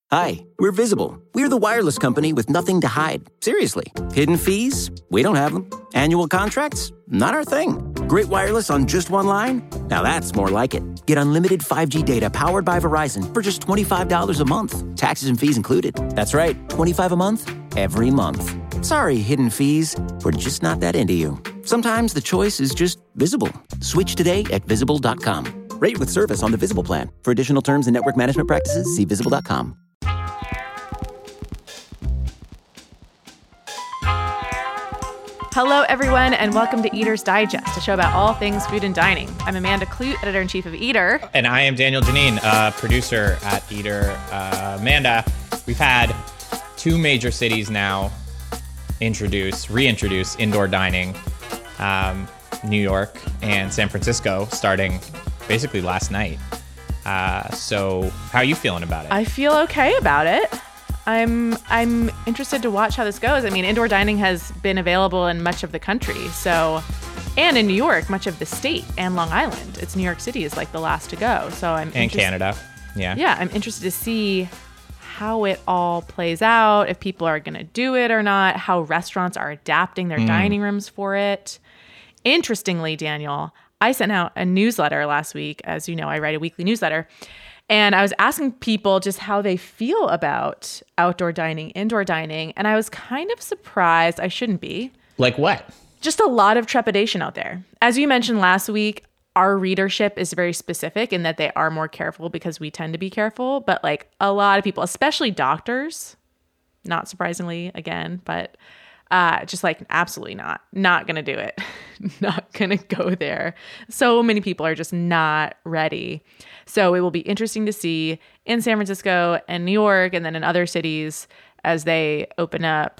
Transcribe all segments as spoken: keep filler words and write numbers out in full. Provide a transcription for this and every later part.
Hi, we're Visible. We're the wireless company with nothing to hide. Seriously. Hidden fees? We don't have them. Annual contracts? Not our thing. Great wireless on just one line? Now that's more like it. Get unlimited five G data powered by Verizon for just twenty-five dollars a month. Taxes and fees included. That's right, twenty-five dollars a month, every month. Sorry, hidden fees. We're just not that into you. Sometimes the choice is just Visible. Switch today at visible dot com. Rate with service on the Visible plan. For additional terms and network management practices, see visible dot com. Hello, everyone, and welcome to Eater's Digest, a show about all things food and dining. I'm Amanda Clute, editor-in-chief of Eater. And I am Daniel Janine, uh, producer at Eater. Uh, Amanda, we've had two major cities now introduce, reintroduce indoor dining, um, New York and San Francisco, starting basically last night. Uh, so how are you feeling about it? I feel okay about it. I'm I'm interested to watch how this goes. I mean, indoor dining has been available in much of the country, so, and in New York, much of the state and Long Island. It's New York City is like the last to go. So I'm and Canada, yeah, yeah. I'm interested to see how it all plays out, if people are going to do it or not, how restaurants are adapting their mm. dining rooms for it. Interestingly, Daniel, I sent out a newsletter last week. As you know, I write a weekly newsletter. And I was asking people just how they feel about outdoor dining, indoor dining. And I was kind of surprised. I shouldn't be. Like what? Just a lot of trepidation out there. As you mentioned last week, our readership is very specific in that they are more careful because we tend to be careful. But like a lot of people, especially doctors, not surprisingly again, but uh, just like absolutely not, not going to do it. Not going to go there. So many people are just not ready. So it will be interesting to see in San Francisco and New York and then in other cities as they open up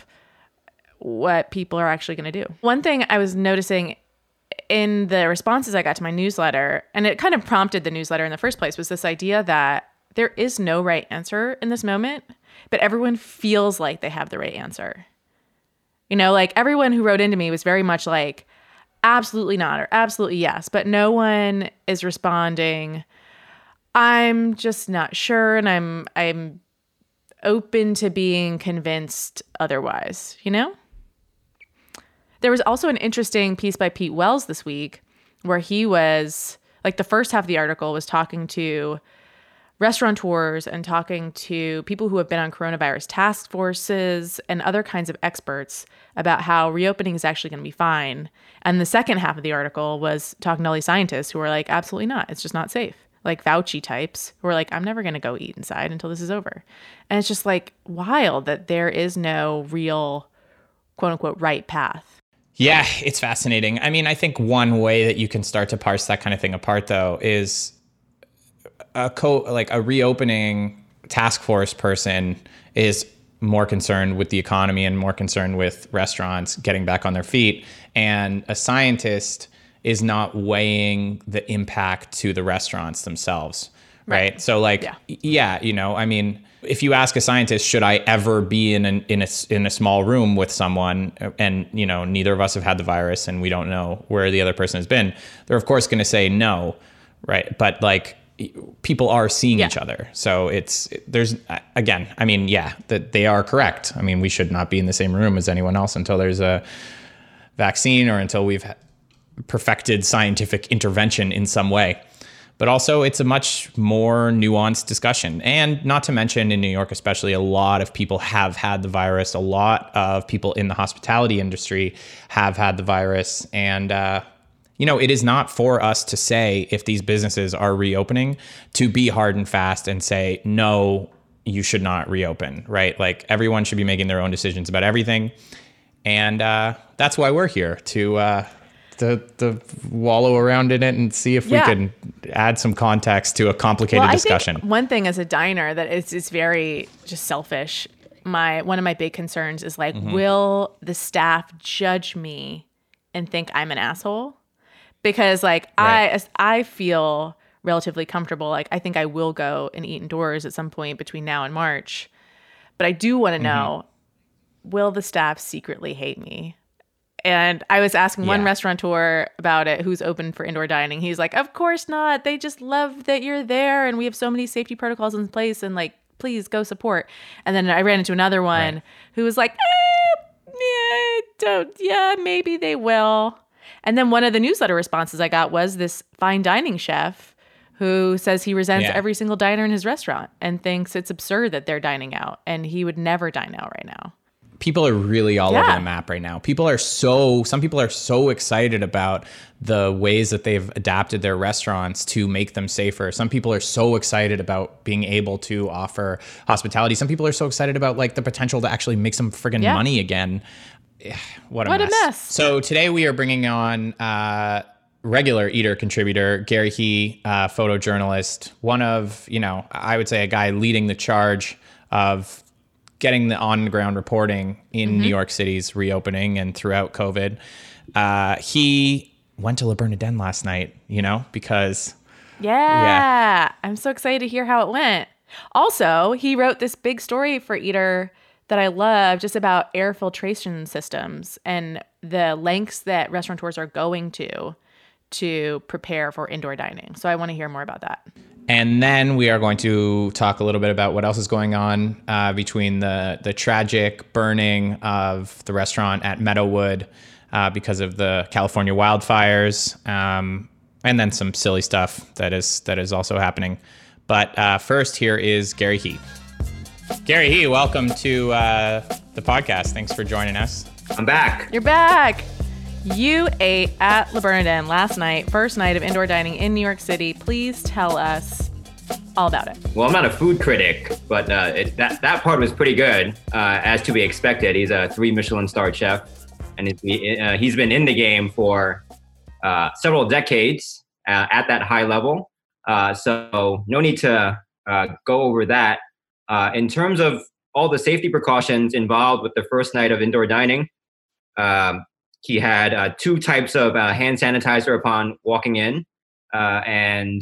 what people are actually going to do. One thing I was noticing in the responses I got to my newsletter, and it kind of prompted the newsletter in the first place, was this idea that there is no right answer in this moment, but everyone feels like they have the right answer. You know, like everyone who wrote into me was very much like, absolutely not, or absolutely yes, but no one is responding, I'm just not sure, and I'm I'm open to being convinced otherwise, you know? There was also an interesting piece by Pete Wells this week where he was, like the first half of the article was talking to restaurateurs and talking to people who have been on coronavirus task forces and other kinds of experts about how reopening is actually going to be fine. And the second half of the article was talking to all these scientists who were like, absolutely not. It's just not safe. Like Fauci types who are like, I'm never going to go eat inside until this is over. And it's just like wild that there is no real quote unquote right path. Yeah, it's fascinating. I mean, I think one way that you can start to parse that kind of thing apart though is a co like a reopening task force person is more concerned with the economy and more concerned with restaurants getting back on their feet. And a scientist is not weighing the impact to the restaurants themselves. Right. right? So like, yeah. yeah, you know, I mean, if you ask a scientist, should I ever be in an, in a, in a small room with someone and, you know, neither of us have had the virus and we don't know where the other person has been, they're of course going to say no. Right. But like, people are seeing yeah. each other. So it's, there's, again, I mean, yeah, that they are correct. I mean, we should not be in the same room as anyone else until there's a vaccine or until we've perfected scientific intervention in some way. But also it's a much more nuanced discussion. And not to mention in New York, especially, a lot of people have had the virus. A lot of people in the hospitality industry have had the virus. And, uh, you know, it is not for us to say if these businesses are reopening to be hard and fast and say, no, you should not reopen, right? Like everyone should be making their own decisions about everything. And uh, that's why we're here to, uh, to to wallow around in it and see if yeah. we can add some context to a complicated well, I discussion. Think one thing as a diner that is, is very just selfish. My one of my big concerns is like, mm-hmm. will the staff judge me and think I'm an asshole? Because like right. I I feel relatively comfortable. Like I think I will go and eat indoors at some point between now and March. But I do want to know, mm-hmm. will the staff secretly hate me? And I was asking yeah. one restaurateur about it who's open for indoor dining. He's like, of course not. They just love that you're there and we have so many safety protocols in place and like please go support. And then I ran into another one Right. who was like, eh, yeah, don't, yeah, maybe they will. And then one of the newsletter responses I got was this fine dining chef who says he resents Yeah. every single diner in his restaurant and thinks it's absurd that they're dining out, and he would never dine out right now. People are really all over Yeah. the map right now. People are so, some people are so excited about the ways that they've adapted their restaurants to make them safer. Some people are so excited about being able to offer hospitality. Some people are so excited about like the potential to actually make some friggin' Yeah. money again. What a What a mess. mess. So today we are bringing on uh, regular Eater contributor, Gary He, uh, photojournalist, one of, you know, I would say a guy leading the charge of getting the on-the-ground reporting in Mm-hmm. New York City's reopening and throughout COVID. Uh, he went to Le Bernardin last night, you know, because Yeah. Yeah. I'm so excited to hear how it went. Also, he wrote this big story for Eater that I love just about air filtration systems and the lengths that restaurateurs are going to to prepare for indoor dining. So I want to hear more about that. And then we are going to talk a little bit about what else is going on uh, between the the tragic burning of the restaurant at Meadowood uh, because of the California wildfires, um, and then some silly stuff that is that is also happening. But uh, first, here is Gary He. Gary He, welcome to uh, the podcast. Thanks for joining us. I'm back. You're back. You ate at Le Bernardin last night, first night of indoor dining in New York City. Please tell us all about it. Well, I'm not a food critic, but uh, it, that that part was pretty good, uh, as to be expected. He's a three Michelin star chef, and he, uh, he's been in the game for uh, several decades uh, at that high level. Uh, so no need to uh, go over that. Uh, in terms of all the safety precautions involved with the first night of indoor dining, um, he had uh, two types of uh, hand sanitizer upon walking in, uh, and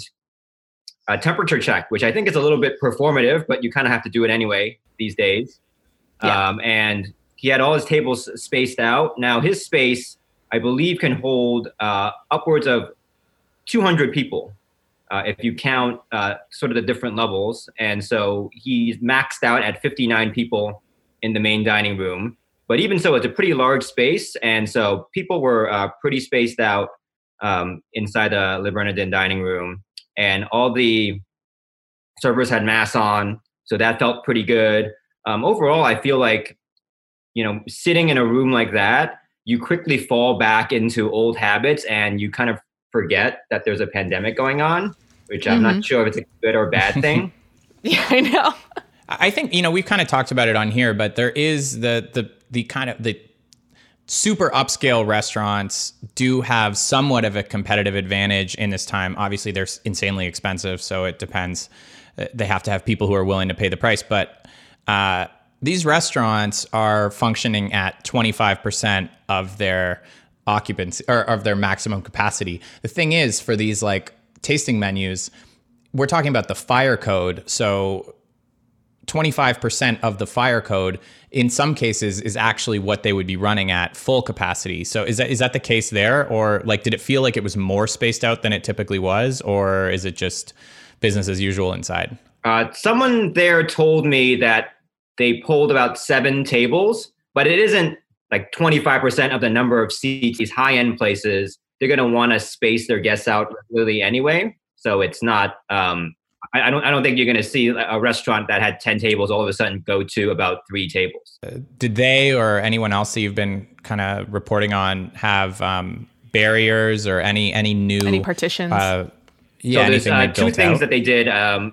a temperature check, which I think is a little bit performative, but you kind of have to do it anyway these days. Yeah. Um, and he had all his tables spaced out. Now his space, I believe, can hold uh, upwards of two hundred people, uh, if you count uh, sort of the different levels. And so he's maxed out at fifty-nine people in the main dining room. But even so, it's a pretty large space. And so people were uh, pretty spaced out um, inside the Le Bernardin dining room. And all the servers had masks on. So that felt pretty good. Um, overall, I feel like, you know, sitting in a room like that, you quickly fall back into old habits and you kind of forget that there's a pandemic going on, which I'm Mm-hmm. not sure if it's a good or bad thing. Yeah, I know. I think, you know, we've kind of talked about it on here, but there is the the the kind of the super upscale restaurants do have somewhat of a competitive advantage in this time. Obviously, they're insanely expensive, so it depends. They have to have people who are willing to pay the price. But uh, these restaurants are functioning at twenty-five percent of their occupancy or of their maximum capacity. The thing is, for these like tasting menus, we're talking about the fire code. So twenty-five percent of the fire code in some cases is actually what they would be running at full capacity. So is that is that the case there? Or like, did it feel like it was more spaced out than it typically was? Or is it just business as usual inside? Uh, someone there told me that they pulled about seven tables, but it isn't like twenty-five percent of the number of seats. These high-end places, they're going to want to space their guests out really anyway. So it's not, um, I, I don't I don't think you're going to see a restaurant that had ten tables all of a sudden go to about three tables. Did they or anyone else that you've been kind of reporting on have um, barriers or any any new Any partitions? Uh, yeah, so there's anything uh, they two built things out? that they did. Um,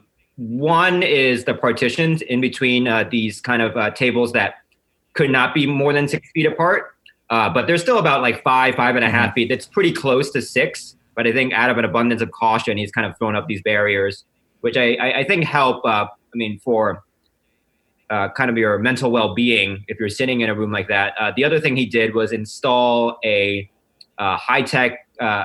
one is the partitions in between uh, these kind of uh, tables that could not be more than six feet apart. Uh, but they're still about like five, five and a half feet. That's pretty close to six. But I think out of an abundance of caution, he's kind of thrown up these barriers, which I, I, I think help, uh, I mean, for uh, kind of your mental well-being if you're sitting in a room like that. Uh, the other thing he did was install a uh, high-tech uh,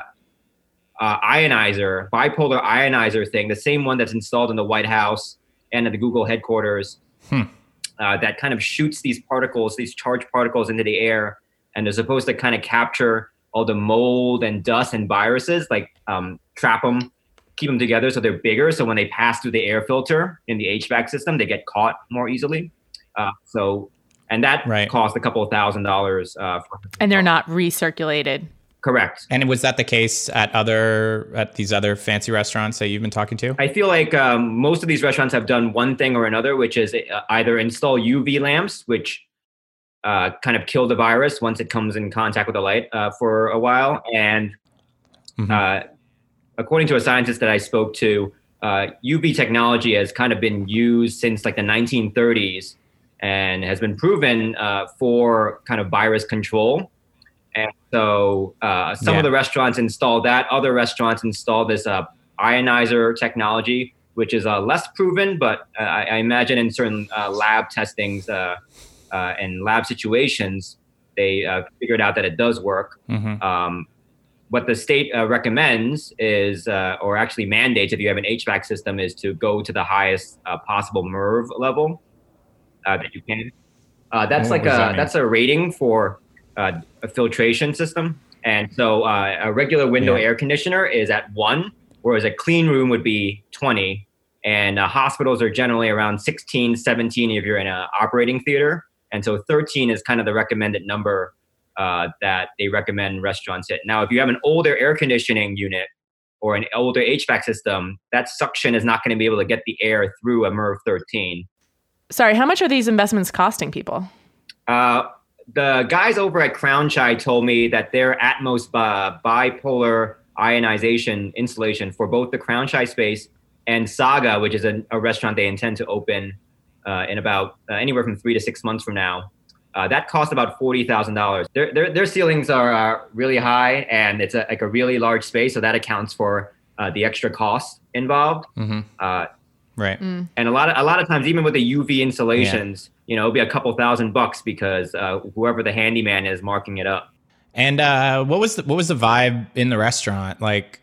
uh, ionizer, bipolar ionizer thing, the same one that's installed in the White House and at the Google headquarters, Hmm. uh, that kind of shoots these particles, these charged particles into the air, and they're supposed to kind of capture all the mold and dust and viruses, like um, trap them keep them together so they're bigger. So when they pass through the air filter in the H V A C system, they get caught more easily. Uh, so, and that right. cost a couple of thousand dollars. Uh, for and they're not recirculated. Correct. And was that the case at other at these other fancy restaurants that you've been talking to? I feel like um, most of these restaurants have done one thing or another, which is uh, either install U V lamps, which uh, kind of kill the virus once it comes in contact with the light uh, for a while, and mm-hmm. uh, according to a scientist that I spoke to, uh, U V technology has kind of been used since like the nineteen thirties and has been proven uh, for kind of virus control. And so uh, some yeah. of the restaurants install that. Other restaurants install this uh, ionizer technology, which is uh, less proven, but uh, I, I imagine in certain uh, lab testings uh, uh, and lab situations, they uh, figured out that it does work. Mm-hmm. Um, what the state uh, recommends is, uh, or actually mandates if you have an H V A C system, is to go to the highest uh, possible MERV level uh, that you can. Uh, that's what like a that that's a rating for uh, a filtration system, and so uh, a regular window yeah. air conditioner is at one, whereas a clean room would be twenty, and uh, hospitals are generally around sixteen, seventeen if you're in an operating theater, and so thirteen is kind of the recommended number Uh, that they recommend restaurants hit. Now, if you have an older air conditioning unit or an older H V A C system, that suction is not going to be able to get the air through a MERV thirteen. Sorry, how much are these investments costing people? Uh, the guys over at Crown Chai told me that their Atmos uh, bipolar ionization installation for both the Crown Chai space and Saga, which is a, a restaurant they intend to open uh, in about uh, anywhere from three to six months from now, Uh, that cost about forty thousand dollars. Their, their their ceilings are uh, really high, and it's a, like a really large space, so that accounts for uh, the extra cost involved. Mm-hmm. Uh, right. Mm. And a lot of a lot of times, even with the U V installations, yeah. you know, it'll be a couple thousand bucks because uh, whoever the handyman is marking it up. And uh, what was the, what was the vibe in the restaurant? Like,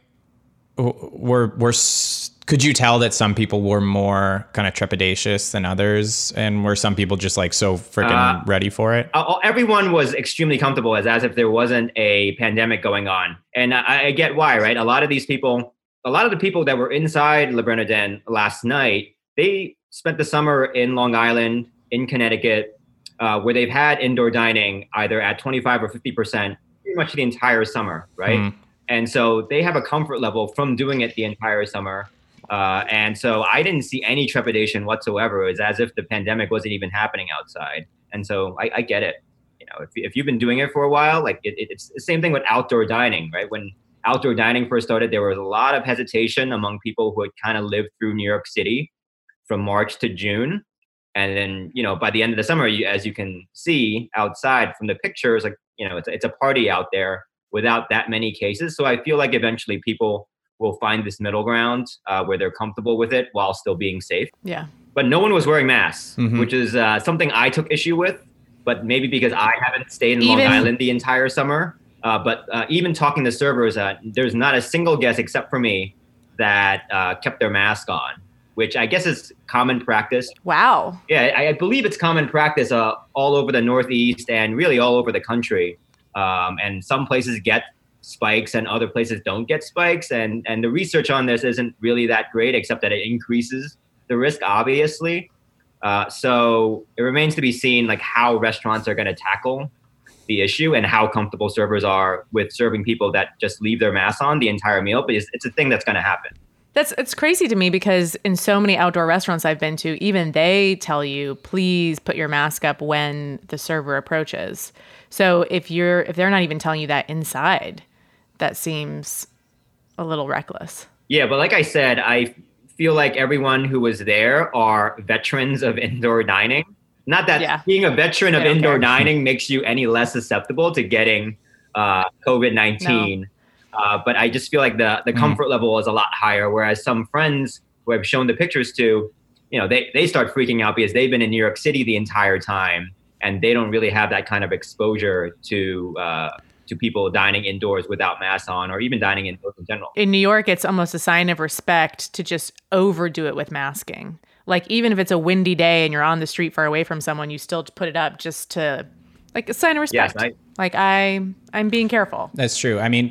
were were could you tell that some people were more kind of trepidatious than others, and were some people just like so freaking uh, ready for it? Uh, everyone was extremely comfortable, as as if there wasn't a pandemic going on, and I, I get why, right? A lot of these people, a lot of the people that were inside Le Bernardin last night, they spent the summer in Long Island, in Connecticut, uh, where they've had indoor dining either at twenty-five or fifty percent pretty much the entire summer, right? Mm. And so they have a comfort level from doing it the entire summer. Uh, and so I didn't see any trepidation whatsoever. It was as if the pandemic wasn't even happening outside. And so I, I get it. You know, if, if you've been doing it for a while, like it, it's the same thing with outdoor dining, right? When outdoor dining first started, there was a lot of hesitation among people who had kind of lived through New York City from March to June. And then, you know, by the end of the summer, you, as you can see outside from the pictures, like, you know, it's, it's a party out there without that many cases. So I feel like eventually people will find this middle ground uh, where they're comfortable with it while still being safe. Yeah. But no one was wearing masks, mm-hmm. which is uh, something I took issue with, but maybe because I haven't stayed in even, Long Island the entire summer. Uh, but uh, even talking to servers, uh, there's not a single guest except for me that uh, kept their mask on, which I guess is common practice. Wow. Yeah, I, I believe it's common practice uh, all over the Northeast and really all over the country. Um, and some places get spikes and other places don't get spikes. And, and the research on this isn't really that great, except that it increases the risk, obviously. Uh, so it remains to be seen like how restaurants are going to tackle the issue and how comfortable servers are with serving people that just leave their masks on the entire meal. But it's, it's a thing that's going to happen. That's it's crazy to me because in so many outdoor restaurants I've been to, even they tell you, please put your mask up when the server approaches. So if you're if they're not even telling you that inside, that seems a little reckless. Yeah, but like I said, I feel like everyone who was there are veterans of indoor dining. Not that yeah. being a veteran of indoor care. dining makes you any less susceptible to getting uh, COVID nineteen. No. Uh, but I just feel like the, the comfort mm. level is a lot higher. Whereas some friends who I've shown the pictures to, you know, they, they start freaking out because they've been in New York City the entire time and they don't really have that kind of exposure to uh, to people dining indoors without masks on or even dining indoors in general. In New York, it's almost a sign of respect to just overdo it with masking. Like even if it's a windy day and you're on the street far away from someone, you still put it up just to like a sign of respect. Yes, I, like I, I'm being careful. That's true. I mean,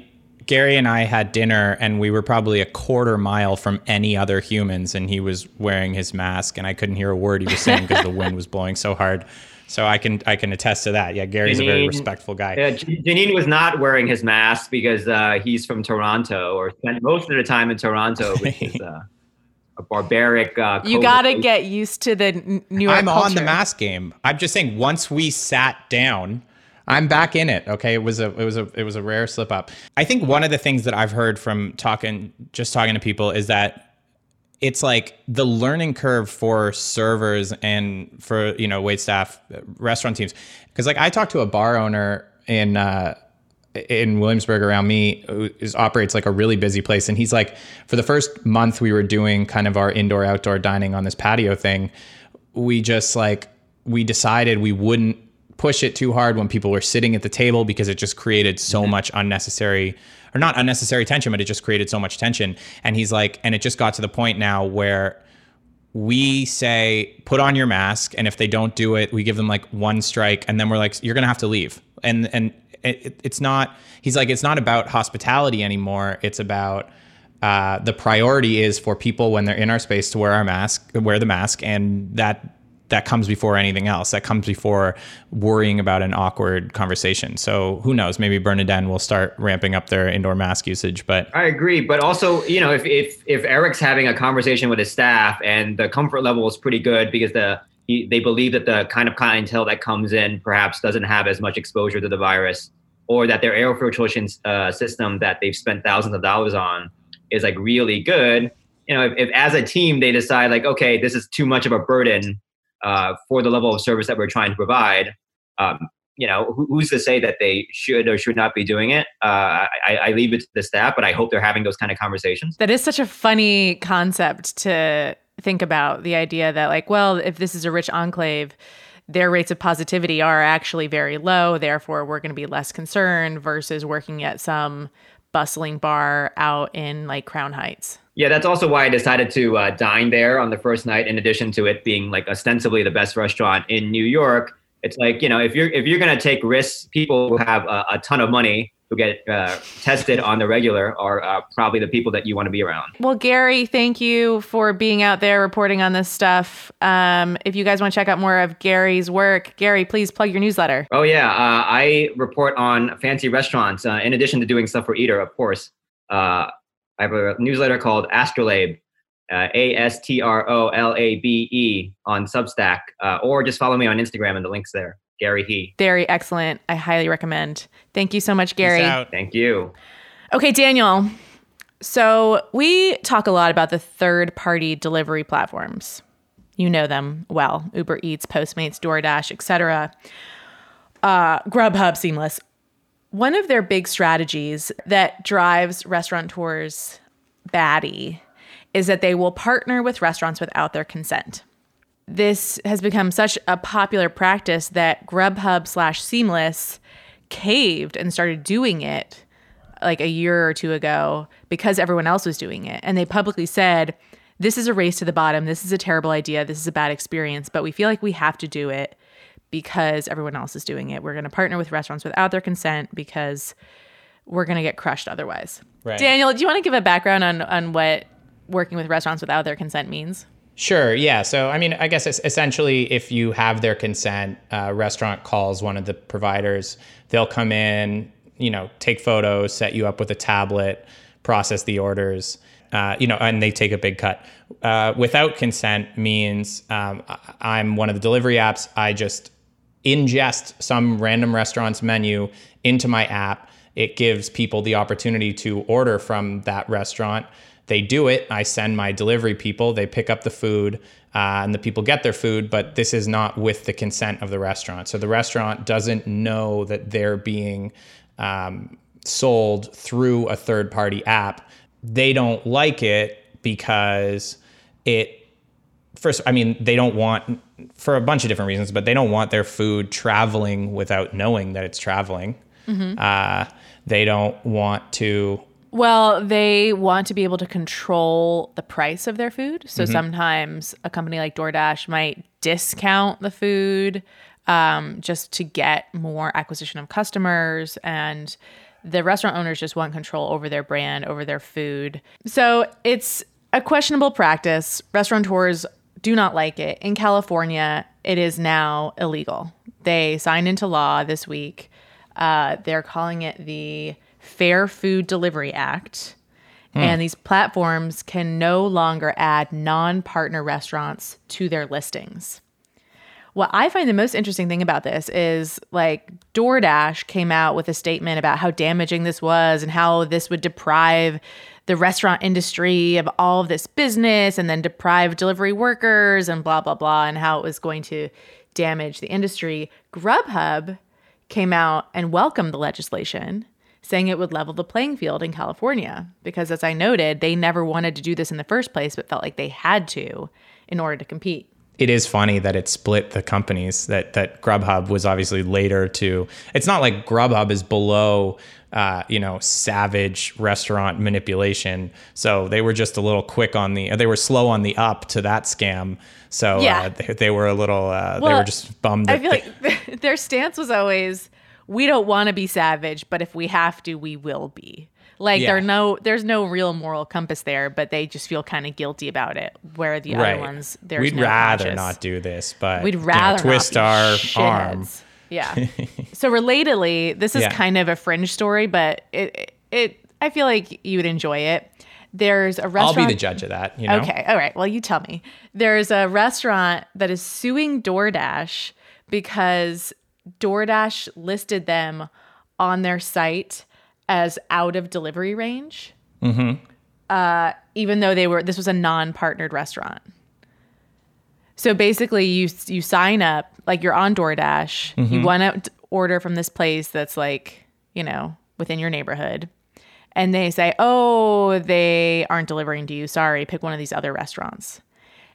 Gary and I had dinner, and we were probably a quarter mile from any other humans, and he was wearing his mask, and I couldn't hear a word he was saying because the wind was blowing so hard. So I can I can attest to that. Yeah, Gary's Janine, a very respectful guy. Yeah, Janine was not wearing his mask because uh, he's from Toronto, or spent most of the time in Toronto, which is uh, a barbaric. Uh, you got to get used to the New York I'm culture. on the mask game. I'm just saying, once we sat down, I'm back in it. Okay, it was a it was a it was a rare slip up. I think one of the things that I've heard from talking just talking to people is that it's like the learning curve for servers and for, you know, wait staff, restaurant teams. Because like I talked to a bar owner in uh, in Williamsburg around me who is, operates like a really busy place. And he's like, for the first month we were doing kind of our indoor outdoor dining on this patio thing, we just like, we decided we wouldn't push it too hard when people were sitting at the table because it just created so mm-hmm. much unnecessary or not unnecessary tension, but it just created so much tension. And he's like, and it just got to the point now where we say, put on your mask. And if they don't do it, we give them like one strike. And then we're like, you're going to have to leave. And, and it, it's not, he's like, it's not about hospitality anymore. It's about, uh, the priority is for people when they're in our space to wear our mask, wear the mask. And that, that comes before anything else. That comes before worrying about an awkward conversation. So who knows? Maybe Bernardin will start ramping up their indoor mask usage. But I agree. But also, you know, if if if Eric's having a conversation with his staff and the comfort level is pretty good because the he, they believe that the kind of clientele that comes in perhaps doesn't have as much exposure to the virus, or that their air filtration uh, system that they've spent thousands of dollars on is like really good. You know, if, if as a team they decide like, okay, this is too much of a burden Uh, for the level of service that we're trying to provide, um, you know, who, who's to say that they should or should not be doing it? Uh, I, I leave it to the staff, but I hope they're having those kind of conversations. That is such a funny concept to think about, the idea that like, well, if this is a rich enclave, their rates of positivity are actually very low. Therefore, we're going to be less concerned versus working at some bustling bar out in like Crown Heights. Yeah, that's also why I decided to uh, dine there on the first night. In addition to it being like ostensibly the best restaurant in New York, it's like, you know, if you're if you're gonna take risks, people who have a, a ton of money who get uh, tested on the regular are uh, probably the people that you want to be around. Well, Gary, thank you for being out there reporting on this stuff. Um, if you guys want to check out more of Gary's work, Gary, please plug your newsletter. Oh yeah, uh, I report on fancy restaurants uh, in addition to doing stuff for Eater, of course. Uh, I have a newsletter called Astrolabe, uh, A S T R O L A B E on Substack, uh, or just follow me on Instagram and the link's there. Gary He. Very excellent. I highly recommend. Thank you so much, Gary. Thank you. Okay, Daniel. So we talk a lot about the third-party delivery platforms. You know them well. Uber Eats, Postmates, DoorDash, et cetera. Uh, Grubhub, Seamless. One of their big strategies that drives restaurateurs batty is that they will partner with restaurants without their consent. This has become such a popular practice that Grubhub slash Seamless caved and started doing it like a year or two ago because everyone else was doing it. And they publicly said, this is a race to the bottom. This is a terrible idea. This is a bad experience, but we feel like we have to do it because everyone else is doing it. We're going to partner with restaurants without their consent because we're going to get crushed otherwise. Right. Daniel, do you want to give a background on, on what working with restaurants without their consent means? Sure. Yeah. So, I mean, I guess it's essentially if you have their consent, uh, restaurant calls one of the providers, they'll come in, you know, take photos, set you up with a tablet, process the orders, uh, you know, and they take a big cut. Uh, without consent means um, I'm one of the delivery apps. I just ingest some random restaurant's menu into my app. It gives people the opportunity to order from that restaurant. They do it. I send my delivery people. They pick up the food uh, and the people get their food, but this is not with the consent of the restaurant. So the restaurant doesn't know that they're being um, sold through a third-party app. They don't like it because it First, I mean, they don't want, for a bunch of different reasons, but they don't want their food traveling without knowing that it's traveling. Mm-hmm. Uh, they don't want to. Well, they want to be able to control the price of their food. So Mm-hmm. sometimes a company like DoorDash might discount the food um, just to get more acquisition of customers. And the restaurant owners just want control over their brand, over their food. So it's a questionable practice. Restaurateurs do not like it. In California, it is now illegal. They signed into law this week. Uh, they're calling it the Fair Food Delivery Act. Hmm. And these platforms can no longer add non-partner restaurants to their listings. What I find the most interesting thing about this is like DoorDash came out with a statement about how damaging this was and how this would deprive the restaurant industry of all of this business and then deprive delivery workers and blah, blah, blah, and how it was going to damage the industry. Grubhub came out and welcomed the legislation, saying it would level the playing field in California because, as I noted, they never wanted to do this in the first place but felt like they had to in order to compete. It is funny that it split the companies, that that Grubhub was obviously later to, it's not like Grubhub is below, uh, you know, savage restaurant manipulation. So they were just a little quick on the, they were slow on the up to that scam. So yeah. uh, they, they were a little, uh, well, they were just bummed. I feel they, like their stance was always, we don't want to be savage, but if we have to, we will be. Like yeah. there no, there's no real moral compass there, but they just feel kind of guilty about it. Where the right. other ones, there's we'd no rather conscious. not do this, but we'd rather you know, twist not our shitheads. arm. Yeah. So relatedly, this is yeah. kind of a fringe story, but it, it, I feel like you would enjoy it. There's a restaurant. I'll be the judge of that. You know? Okay. All right. Well, you tell me. There's a restaurant that is suing DoorDash because DoorDash listed them on their site as out of delivery range, mm-hmm. uh, even though they were, this was a non-partnered restaurant. So basically you, you sign up, like you're on DoorDash, mm-hmm. you want to order from this place that's like, you know, within your neighborhood. And they say, oh, they aren't delivering to you. Sorry, pick one of these other restaurants.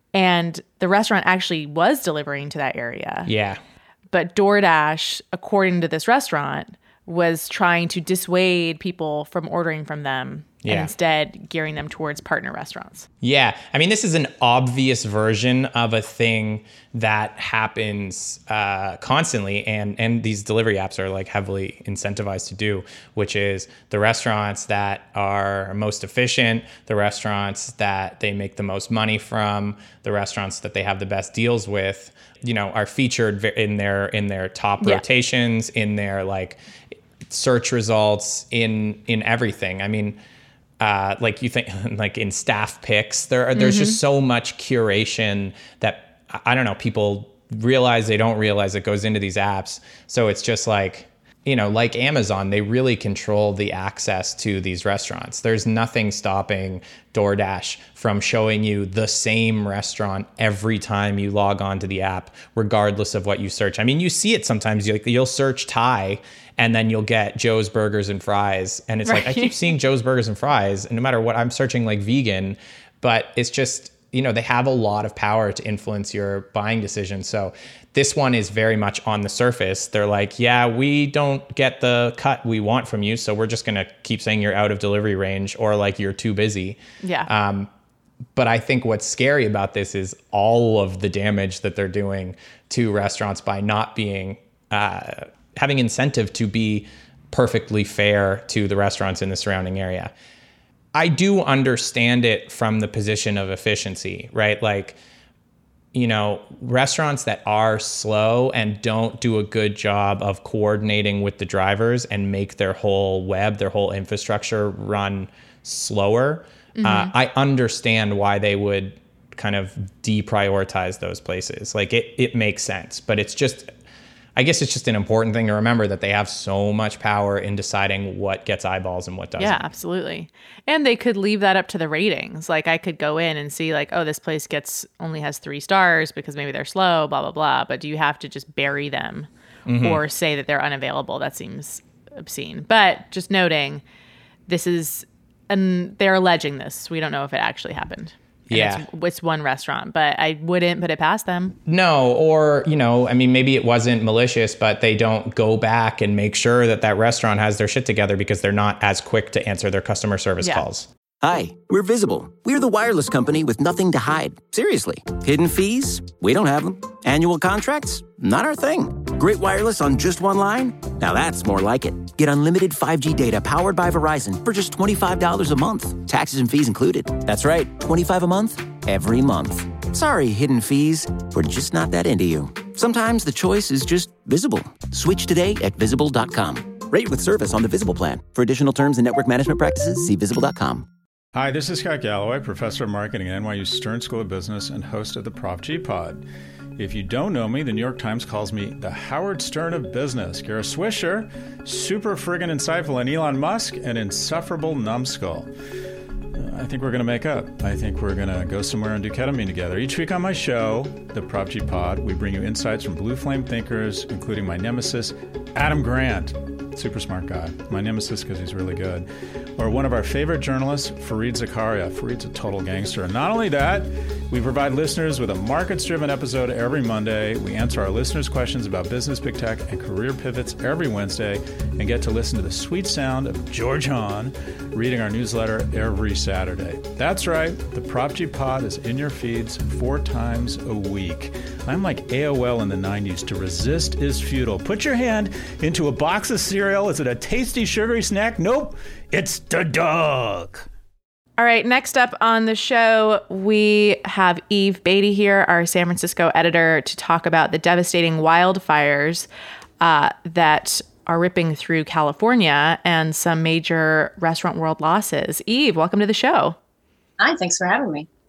And the restaurant actually was delivering to that area. Yeah. But DoorDash, according to this restaurant, was trying to dissuade people from ordering from them yeah. and instead gearing them towards partner restaurants. Yeah. I mean, this is an obvious version of a thing that happens uh, constantly, and, and these delivery apps are like heavily incentivized to do, which is the restaurants that are most efficient, the restaurants that they make the most money from, the restaurants that they have the best deals with, you know, are featured in their in their top yeah. rotations, in their like search results, in in everything. I mean, uh, like you think like in staff picks, there are, there's mm-hmm. just so much curation that I don't know, people realize they don't realize it goes into these apps. So it's just like, you know, like Amazon, they really control the access to these restaurants. There's nothing stopping DoorDash from showing you the same restaurant every time you log on to the app, regardless of what you search. I mean, you see it sometimes. You'll search Thai, and then you'll get Joe's Burgers and Fries. And it's right. like, I keep seeing Joe's Burgers and Fries, and no matter what, I'm searching like vegan, but it's just, you know, they have a lot of power to influence your buying decisions. So this one is very much on the surface. They're like, yeah, we don't get the cut we want from you, so we're just going to keep saying you're out of delivery range or like you're too busy. Yeah. Um, but I think what's scary about this is all of the damage that they're doing to restaurants by not being, uh, having incentive to be perfectly fair to the restaurants in the surrounding area. I do understand it from the position of efficiency, right? Like, you know, restaurants that are slow and don't do a good job of coordinating with the drivers and make their whole web, their whole infrastructure run slower. Mm-hmm. Uh, I understand why they would kind of deprioritize those places. Like it, it makes sense, but it's just, I guess it's just an important thing to remember that they have so much power in deciding what gets eyeballs and what doesn't. Yeah, absolutely. And they could leave that up to the ratings. Like I could go in and see like, oh, this place gets only has three stars because maybe they're slow, blah, blah, blah. But do you have to just bury them mm-hmm. or say that they're unavailable? That seems obscene. But just noting, this is, and they're alleging this. We don't know if it actually happened. And yeah. It's, it's one restaurant, but I wouldn't put it past them. No, or, you know, I mean, maybe it wasn't malicious, but they don't go back and make sure that that restaurant has their shit together because they're not as quick to answer their customer service yeah. calls. Hi, we're Visible. We're the wireless company with nothing to hide. Seriously. Hidden fees? We don't have them. Annual contracts? Not our thing. Great wireless on just one line? Now that's more like it. Get unlimited five G data powered by Verizon for just twenty-five dollars a month. Taxes and fees included. That's right, twenty-five dollars a month, every month. Sorry, hidden fees. We're just not that into you. Sometimes the choice is just visible. Switch today at visible dot com. Rate with service on the Visible plan. For additional terms and network management practices, see visible dot com. Hi, this is Scott Galloway, professor of marketing at N Y U Stern School of Business and host of the Prop G Pod. If you don't know me, the New York Times calls me the Howard Stern of business. Kara Swisher, super friggin' insightful, and Elon Musk, an insufferable numbskull. I think we're going to make up. I think we're going to go somewhere and do ketamine together. Each week on my show, the Prop G Pod, we bring you insights from blue flame thinkers, including my nemesis, Adam Grant. Super smart guy. My nemesis because he's really good. Or one of our favorite journalists, Fareed Zakaria. Fareed's a total gangster. And not only that, we provide listeners with a markets-driven episode every Monday. We answer our listeners' questions about business, big tech, and career pivots every Wednesday, and get to listen to the sweet sound of George Hahn reading our newsletter every Saturday. That's right. The Prop G Pod is in your feeds four times a week. I'm like A O L in the nineties. To resist is futile. Put your hand into a box of cereal. Is it a tasty, sugary snack? Nope. It's the dog. All right, next up on the show, we have Eve Beatty here, our San Francisco editor, to talk about the devastating wildfires uh, that are ripping through California and some major restaurant world losses. Eve, welcome to the show. Hi, thanks for having me.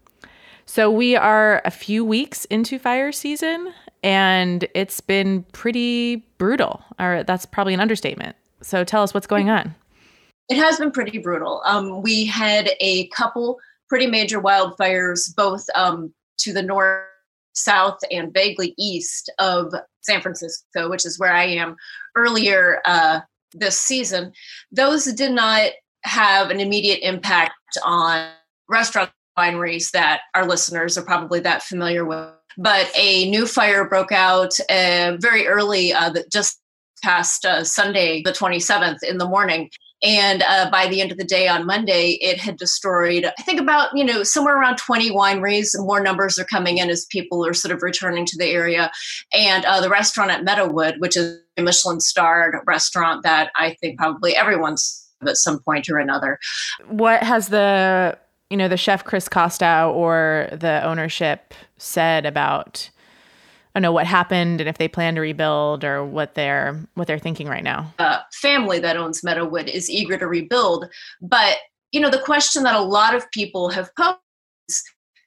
So we are a few weeks into fire season, and it's been pretty brutal. Or that's probably an understatement. So tell us what's going on. It has been pretty brutal. Um, we had a couple pretty major wildfires, both um, to the north, south, and vaguely east of San Francisco, which is where I am, earlier uh, this season. Those did not have an immediate impact on restaurant wineries that our listeners are probably that familiar with. But a new fire broke out uh, very early, uh, just past uh, Sunday, the twenty-seventh in the morning. And uh, by the end of the day on Monday, it had destroyed, I think about, you know, somewhere around twenty wineries. More numbers are coming in as people are sort of returning to the area. And uh, the restaurant at Meadowood, which is a Michelin-starred restaurant that I think probably everyone's at some point or another. What has the, you know, the chef Chris Costow or the ownership said about, I don't know, what happened and if they plan to rebuild or what they're what they're thinking right now? Uh, family that owns Meadowood is eager to rebuild. But, you know, the question that a lot of people have posed is,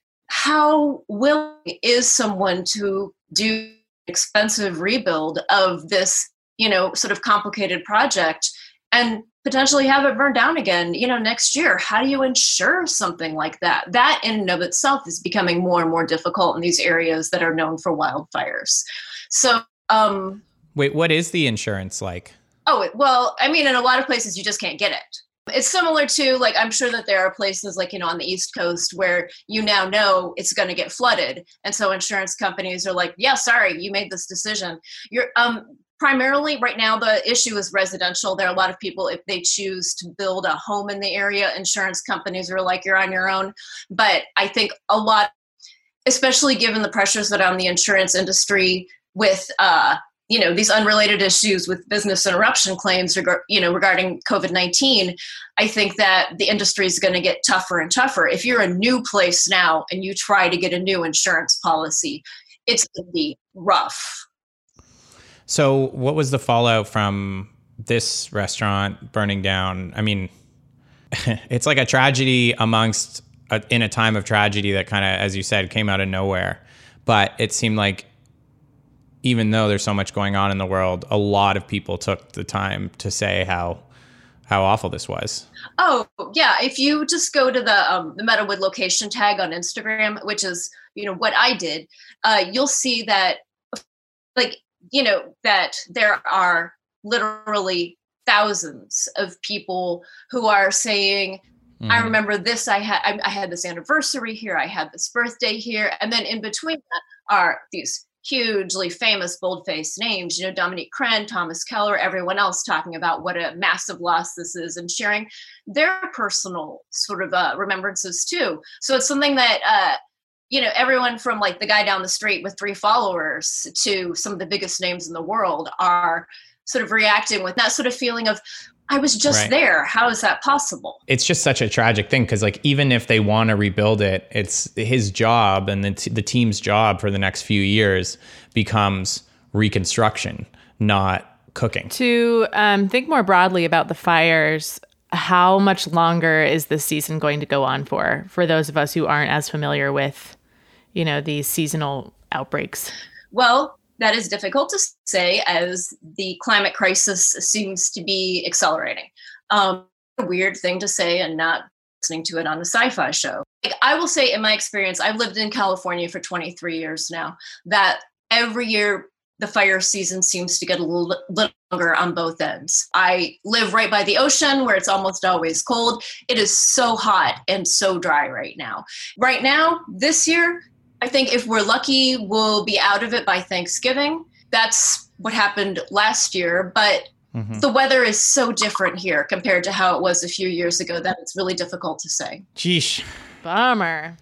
how willing is someone to do expensive rebuild of this, you know, sort of complicated project and potentially have it burn down again, you know, next year? How do you insure something like that? That in and of itself is becoming more and more difficult in these areas that are known for wildfires. So, um, wait, what is the insurance like? Oh, well, I mean, in a lot of places you just can't get it. It's similar to, like, I'm sure that there are places like, you know, on the East Coast where you now know it's going to get flooded. And so insurance companies are like, yeah, sorry, you made this decision. You're, um, Primarily, right now, the issue is residential. There are a lot of people, if they choose to build a home in the area, insurance companies are like, you're on your own. But I think a lot, especially given the pressures that are on the insurance industry with, uh, you know, these unrelated issues with business interruption claims, reg- you know, regarding COVID nineteen, I think that the industry is going to get tougher and tougher. If you're a new place now and you try to get a new insurance policy, it's going to be rough. So what was the fallout from this restaurant burning down? I mean, it's like a tragedy amongst, a, in a time of tragedy that kind of, as you said, came out of nowhere. But it seemed like even though there's so much going on in the world, a lot of people took the time to say how how awful this was. Oh, yeah. If you just go to the um, the Meadowood location tag on Instagram, which is, you know, what I did, uh, you'll see that, like, you know, that there are literally thousands of people who are saying, mm-hmm. I remember this, I had I, I had this anniversary here, I had this birthday here. And then in between that are these hugely famous bold-faced names, you know, Dominique Crenn, Thomas Keller, everyone else talking about what a massive loss this is and sharing their personal sort of uh, remembrances too. So it's something that, uh, you know, everyone from like the guy down the street with three followers to some of the biggest names in the world are sort of reacting with that sort of feeling of, I was just Right. there. How is that possible? It's just such a tragic thing because, like, even if they want to rebuild it, it's his job and the, t- the team's job for the next few years becomes reconstruction, not cooking. To um, think more broadly about the fires, how much longer is this season going to go on for, for those of us who aren't as familiar with, you know, these seasonal outbreaks? Well, that is difficult to say as the climate crisis seems to be accelerating. Um, a weird thing to say and not listening to it on a sci-fi show. Like, I will say in my experience, I've lived in California for twenty-three years now, that every year the fire season seems to get a little, little longer on both ends. I live right by the ocean where it's almost always cold. It is so hot and so dry right now. Right now, this year, I think if we're lucky, we'll be out of it by Thanksgiving. That's what happened last year, but mm-hmm. the weather is so different here compared to how it was a few years ago that it's really difficult to say. Sheesh. Bummer.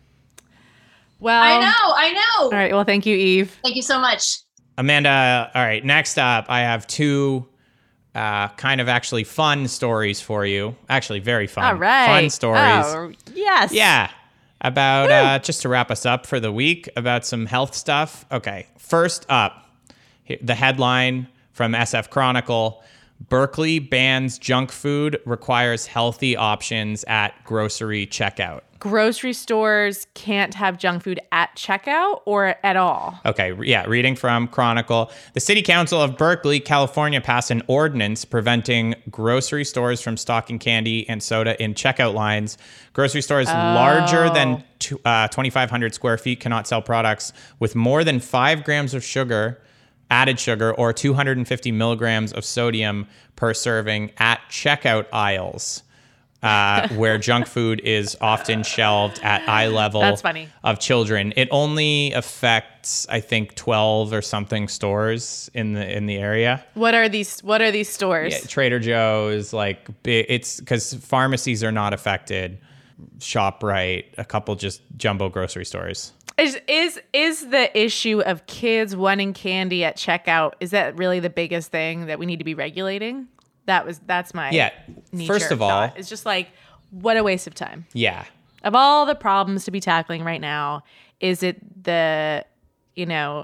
Well, I know, I know. All right. Well, thank you, Eve. Thank you so much. Amanda, all right, next up, I have two uh, kind of actually fun stories for you. Actually, very fun. All right. Fun stories. Oh, yes. Yeah. About, uh, just to wrap us up for the week, about some health stuff. Okay, first up, the headline from S F Chronicle, Berkeley bans junk food, requires healthy options at grocery checkout. Grocery stores can't have junk food at checkout or at all. Okay, yeah, reading from Chronicle. The City Council of Berkeley, California passed an ordinance preventing grocery stores from stocking candy and soda in checkout lines. Grocery stores Oh. larger than two, uh, twenty-five hundred square feet cannot sell products with more than five grams of sugar, added sugar, or two hundred fifty milligrams of sodium per serving at checkout aisles. uh, where junk food is often shelved at eye level That's funny. of children. It only affects, I think, twelve or something stores in the in the area. What are these? What are these stores? Yeah, Trader Joe's, like, it's because pharmacies are not affected. ShopRite, a couple just jumbo grocery stores. Is is is the issue of kids wanting candy at checkout? Is that really the biggest thing that we need to be regulating? That was that's my yeah. First of all, thought. It's just like, what a waste of time. Yeah. Of all the problems to be tackling right now, is it the, you know,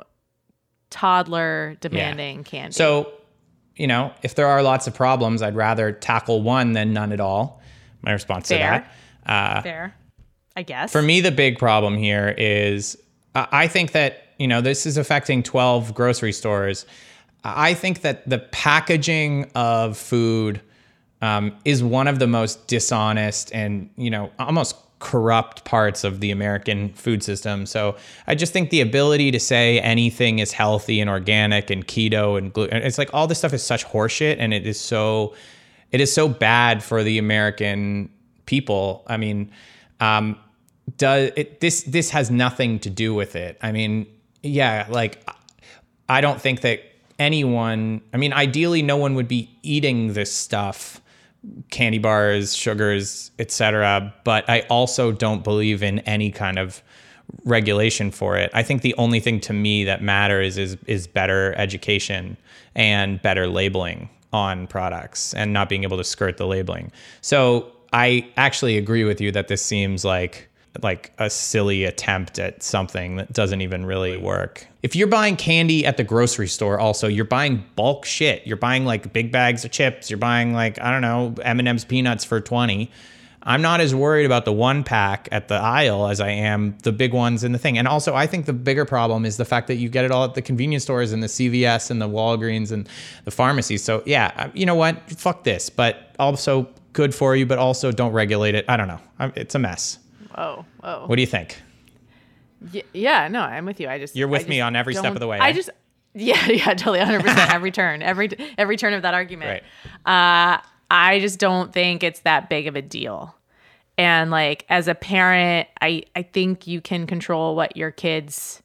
toddler demanding yeah. candy? So, you know, if there are lots of problems, I'd rather tackle one than none at all. My response Fair. to that. Uh, Fair, I guess. For me, the big problem here is uh, I think that, you know, this is affecting twelve grocery stores. I think that the packaging of food um, is one of the most dishonest and, you know, almost corrupt parts of the American food system. So I just think the ability to say anything is healthy and organic and keto and gluten, it's like all this stuff is such horseshit, and it is so, it is so bad for the American people. I mean, um, does it, this, this has nothing to do with it. I mean, yeah, like, I don't think that anyone, I mean, ideally no one would be eating this stuff, candy bars, sugars, et cetera. But I also don't believe in any kind of regulation for it. I think the only thing to me that matters is is better education and better labeling on products and not being able to skirt the labeling. So I actually agree with you that this seems like like a silly attempt at something that doesn't even really work. If you're buying candy at the grocery store, also, you're buying bulk shit. You're buying like big bags of chips. You're buying like, I don't know, M and M's peanuts for twenty. I'm not as worried about the one pack at the aisle as I am the big ones in the thing. And also, I think the bigger problem is the fact that you get it all at the convenience stores and the C V S and the Walgreens and the pharmacies. So yeah, you know what? Fuck this. But also good for you, but also don't regulate it. I don't know. It's a mess. Whoa, whoa. What do you think? Y- yeah, no, I'm with you. I just You're with I me just on every step don't- of the way. I eh? just, yeah, yeah, totally, one hundred percent every turn, every every turn of that argument. Right. Uh, I just don't think it's that big of a deal. And like, as a parent, I I think you can control what your kids,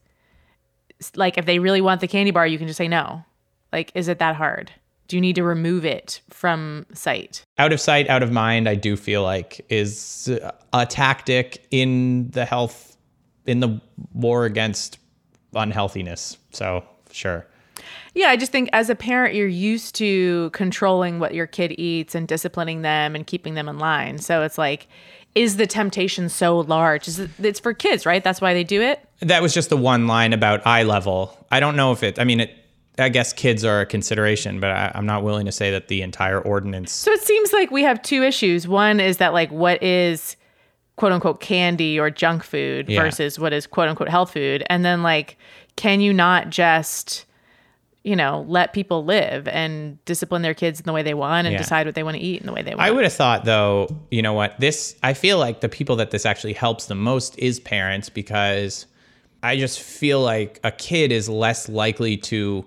like, if they really want the candy bar, you can just say no. Like, is it that hard? Do you need to remove it from sight? Out of sight, out of mind, I do feel like is a tactic in the health in the war against unhealthiness. So sure. Yeah, I just think as a parent, you're used to controlling what your kid eats and disciplining them and keeping them in line. So it's like, is the temptation so large? Is it, it's for kids, right? That's why they do it. That was just the one line about eye level. I don't know if it, I mean, it, I guess kids are a consideration, but I, I'm not willing to say that the entire ordinance. So it seems like we have two issues. One is that like, what is quote unquote candy or junk food Yeah. versus what is quote unquote health food? And then like, can you not just, you know, let people live and discipline their kids in the way they want and Yeah. decide what they want to eat in the way they want? I would have thought, though, you know what, this, I feel like the people that this actually helps the most is parents, because I just feel like a kid is less likely to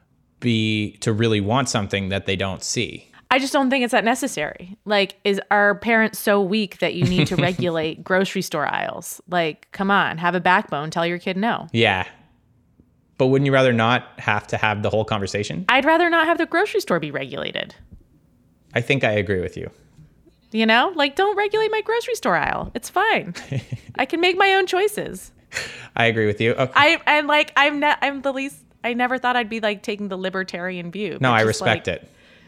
be, to really want something that they don't see. I just don't think it's that necessary. Like, is our parents so weak that you need to regulate grocery store aisles? Like, come on, have a backbone, tell your kid no. Yeah. But wouldn't you rather not have to have the whole conversation? I'd rather not have the grocery store be regulated. I think I agree with you. You know, like, don't regulate my grocery store aisle. It's fine. I can make my own choices. I agree with you. Okay. I and like I'm not. I'm the least. I never thought I'd be like taking the libertarian view. No, but I just, respect like,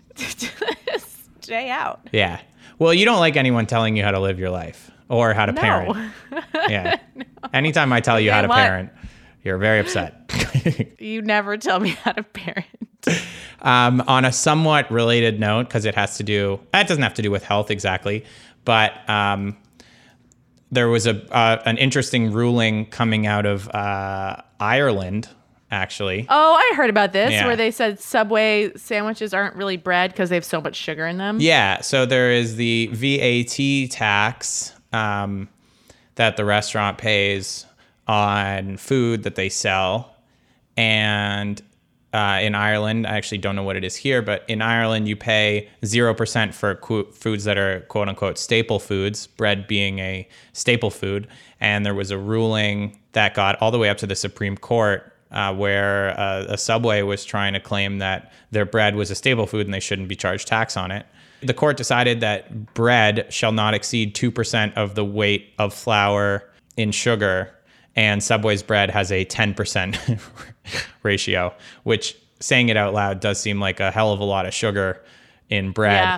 it. Stay out. Yeah. Well, you don't like anyone telling you how to live your life or how to No. parent. Yeah. No. Anytime I tell you how to what? parent, you're very upset. You never tell me how to parent. Um, on a somewhat related note, because it has to do, that doesn't have to do with health exactly, but um, there was a uh, an interesting ruling coming out of uh, Ireland, actually. Oh, I heard about this, Yeah. where they said Subway sandwiches aren't really bread because they have so much sugar in them. Yeah, so there is the V A T tax um, that the restaurant pays on food that they sell. And uh, in Ireland, I actually don't know what it is here, but in Ireland, you pay zero percent for qu- foods that are quote unquote staple foods, bread being a staple food. And there was a ruling that got all the way up to the Supreme Court uh, where uh, a Subway was trying to claim that their bread was a staple food and they shouldn't be charged tax on it. The court decided that bread shall not exceed two percent of the weight of flour in sugar. And Subway's bread has a ten percent ratio, which, saying it out loud, does seem like a hell of a lot of sugar in bread. Yeah.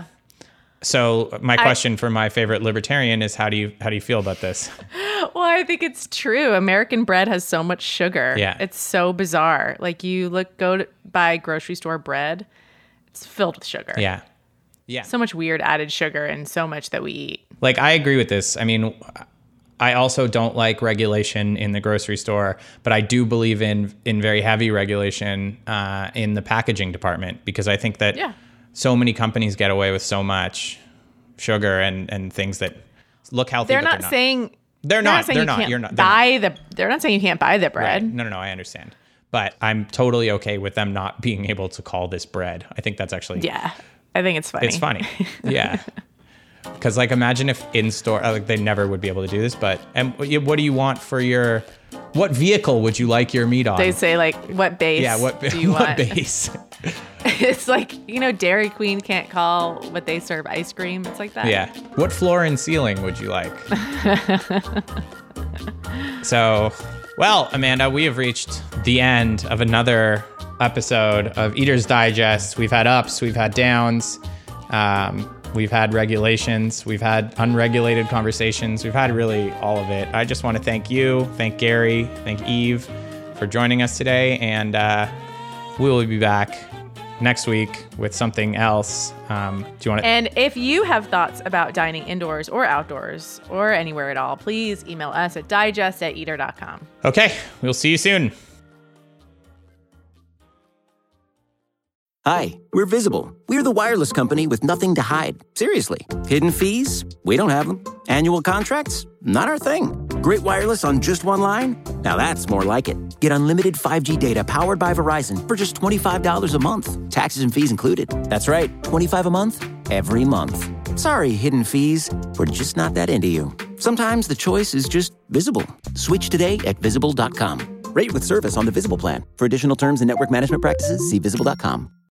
So my I- question for my favorite libertarian is, how do you how do you feel about this? Well, I think it's true. American bread has so much sugar. Yeah. It's so bizarre. Like, you look, go to buy grocery store bread, it's filled with sugar. Yeah. Yeah. So much weird added sugar and so much that we eat. Like, I agree with this. I mean, I also don't like regulation in the grocery store, but I do believe in in very heavy regulation uh, in the packaging department, because I think that Yeah. so many companies get away with so much sugar and, and things that look healthy. They're but not they're saying They're not. saying They're you not. can't You're not. They're buy the. They're not saying you can't buy the bread. Right. No, no, no. I understand, but I'm totally okay with them not being able to call this bread. I think that's actually Yeah, I think it's funny. It's funny. Yeah. Because, like, imagine if in store, like, they never would be able to do this. But and what do you want for your? What vehicle would you like your meat on? They say, like, what base? yeah. What do you what want? base? It's like, you know, Dairy Queen can't call what they serve ice cream. It's like that. Yeah. What floor and ceiling would you like? So, well, Amanda, we have reached the end of another episode of Eater's Digest. We've had ups, we've had downs, um, we've had regulations, we've had unregulated conversations, we've had really all of it. I just want to thank you, thank Gary, thank Eve for joining us today, and uh, we will be back next week with something else. Um, do you want to? And if you have thoughts about dining indoors or outdoors or anywhere at all, please email us at digest at eater dot com. Okay, we'll see you soon. Hi, we're Visible. We're the wireless company with nothing to hide. Seriously. Hidden fees? We don't have them. Annual contracts? Not our thing. Great wireless on just one line? Now that's more like it. Get unlimited five G data powered by Verizon for just twenty-five dollars a month. Taxes and fees included. That's right, twenty-five dollars a month, every month. Sorry, hidden fees. We're just not that into you. Sometimes the choice is just Visible. Switch today at visible dot com. Rate with service on the Visible plan. For additional terms and network management practices, see visible dot com.